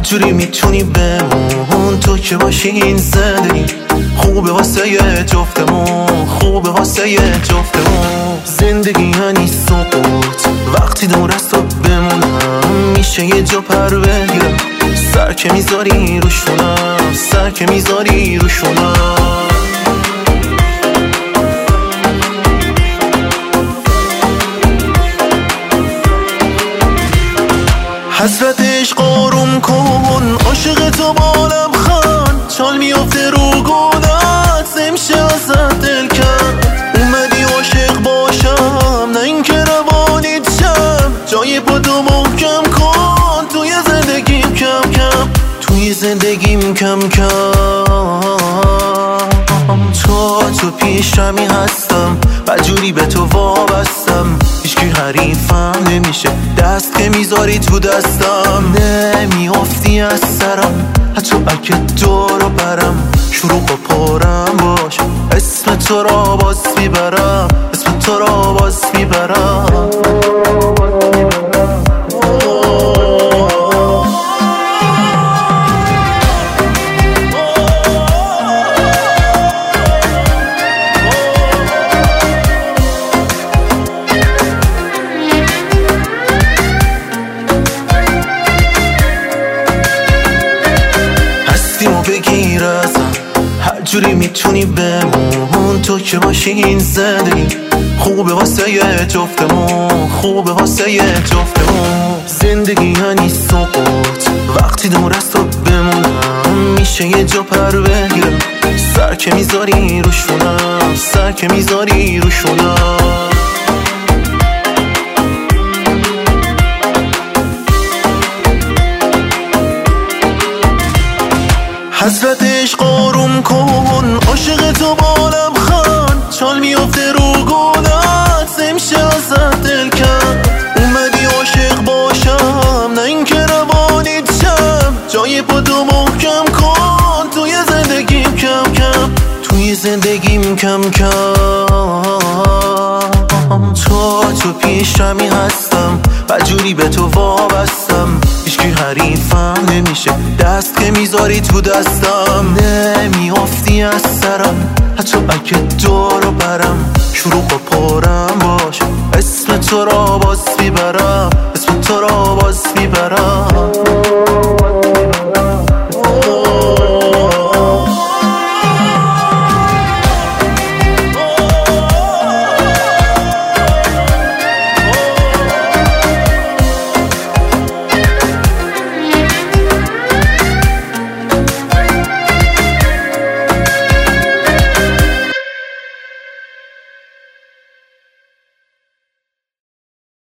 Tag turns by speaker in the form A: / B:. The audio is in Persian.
A: جوری میتونی بمون تو که باشی این زندگی خوبه واسه جفتمون، خوبه واسه جفتمون. زندگی یعنی سقوط، وقتی دور از تو بمونم میشه یه جا پر بگیرم. سر که میذاری روشونم، سر که میذاری روشونم. حسرت عشق آروم کن، عاشق تو با لبخند چال میافته رو گودت، نمیشه ازت دل کرد. اومدی عاشق باشم نه این که روانیت شم، جای پاتو محکم کن توی زندگیم کم کم، توی زندگیم کم کم. تو پیشمی هستم و جوری به تو وابستم، هیچکی حریفم نمیشه دست که میذاری تو دستم. نمیافتی از سرم حتی اگه دورو برم، شروع با پارم باش اسم تو را باز میبرم، اسم تو را باز میبرم. بگیر ازم هر جوری میتونی بمون تو که باشی این زندگی خوبه واسه جفتمون، خوبه واسه جفتمون. زندگی یعنی سقوط، وقتی دور از تو بمونم میشه یه جا پر بگیرم. سر که میذاری روشونم، سر که میذاری روشونم. حسرت عشق آروم کن، عاشق تو با لبخند چال میافته رو گودت، نمیشه ازت دل کرد. اومدی عاشق باشم نه این که روانیت شم، جای پاتو محکم کن توی زندگیم کم کم، توی زندگیم کم کم. تو پیشمی هستم و جوری به تو وابستم، هیچکی حریفم نمیشه دست که میذاری تو دستم. نمیافتی از سرم حتی اگه دورو برم، شروع با پارم باش اسم تو را باز میبرم، اسم تو را باز میبرم.